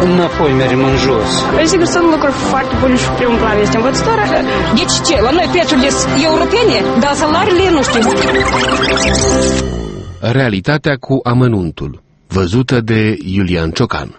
înapoi mergem în jos. Păi sigur sunt lucruri foarte bune și primul plan este învățătoare. Deci ce? La noi prețurile europene, dar salariile nu știu. Realitatea cu amănuntul, văzută de Iulian Ciocan.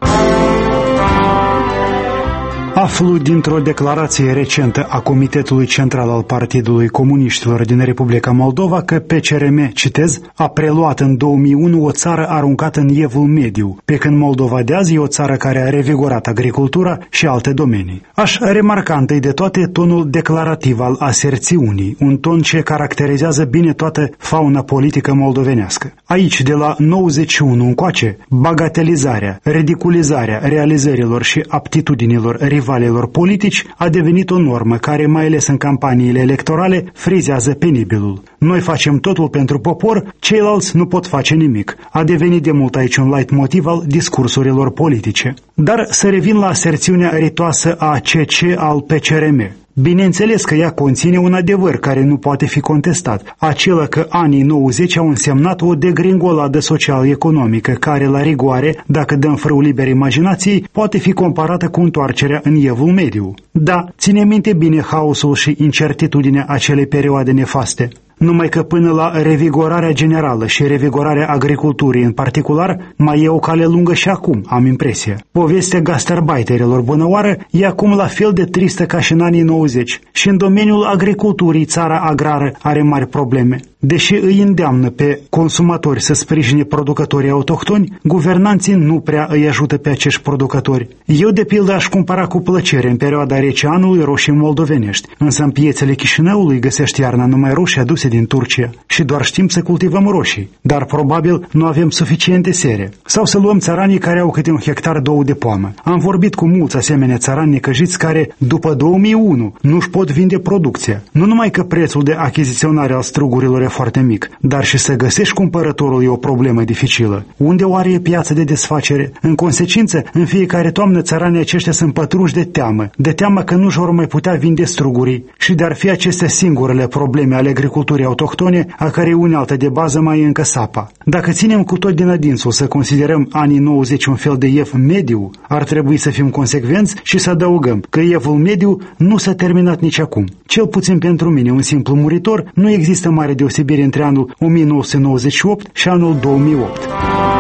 Aflu dintr-o declarație recentă a Comitetului Central al Partidului Comuniștilor din Republica Moldova că PCRM, citez, a preluat în 2001 o țară aruncată în Evul Mediu, pe când Moldova de azi e o țară care a revigorat agricultura și alte domenii. Aș remarca întâi de toate tonul declarativ al aserțiunii, un ton ce caracterizează bine toată fauna politică moldovenească. Aici, de la 91 încoace, bagatelizarea, ridiculizarea realizărilor și aptitudinilor rivalilor politici a devenit o normă care, mai ales în campaniile electorale, frizează penibilul. Noi facem totul pentru popor, ceilalți nu pot face nimic. A devenit de mult aici un leitmotiv al discursurilor politice. Dar să revin la aserțiunea ritoasă a CC al PCRM. Bineînțeles că ea conține un adevăr care nu poate fi contestat, acela că anii 90 au însemnat o degringoladă social-economică care, la rigoare, dacă dăm frâu liber imaginației, poate fi comparată cu întoarcerea în Evul Mediu. Da, ține minte bine haosul și incertitudinea acelei perioade nefaste. Numai că până la revigorarea generală și revigorarea agriculturii în particular, mai e o cale lungă și acum, am impresia. Povestea gastarbeiterilor bunăoară e acum la fel de tristă ca și în anii 90 și în domeniul agriculturii țara agrară are mari probleme. Deși îi îndeamnă pe consumatori să sprijine producătorii autohtoni, guvernanții nu prea îi ajută pe acești producători. Eu, de pildă, aș cumpăra cu plăcere în perioada rece anului roșii moldovenești, însă în piețele Chișinăului găsești iarna numai roșii aduse din Turcia și doar știm să cultivăm roșii, dar probabil nu avem suficiente sere. Sau să luăm țăranii care au câte un hectar, 2 de poamă. Am vorbit cu mulți asemenea țărani necăjiți care, după 2001, nu-și pot vinde producția. Nu numai că prețul de achiziționare al strugurilor e foarte mic, dar și să găsești cumpărătorul e o problemă dificilă. Unde oare e piața de desfacere? În consecință, în fiecare toamnă țăranii aceștia sunt pătrunși de teamă că nu-și vor mai putea vinde strugurii și de-ar fi acestea singurele probleme ale agriculturii autohtone, a cărei unealtă de bază mai e încă sapa. Dacă ținem cu tot din adinsul să considerăm anii 90 un fel de ev mediu, ar trebui să fim consecvenți și să adăugăm că evul mediu nu s-a terminat nici acum. Cel puțin pentru mine, un simplu muritor, nu există mare deosebire între anul 1998 și anul 2008.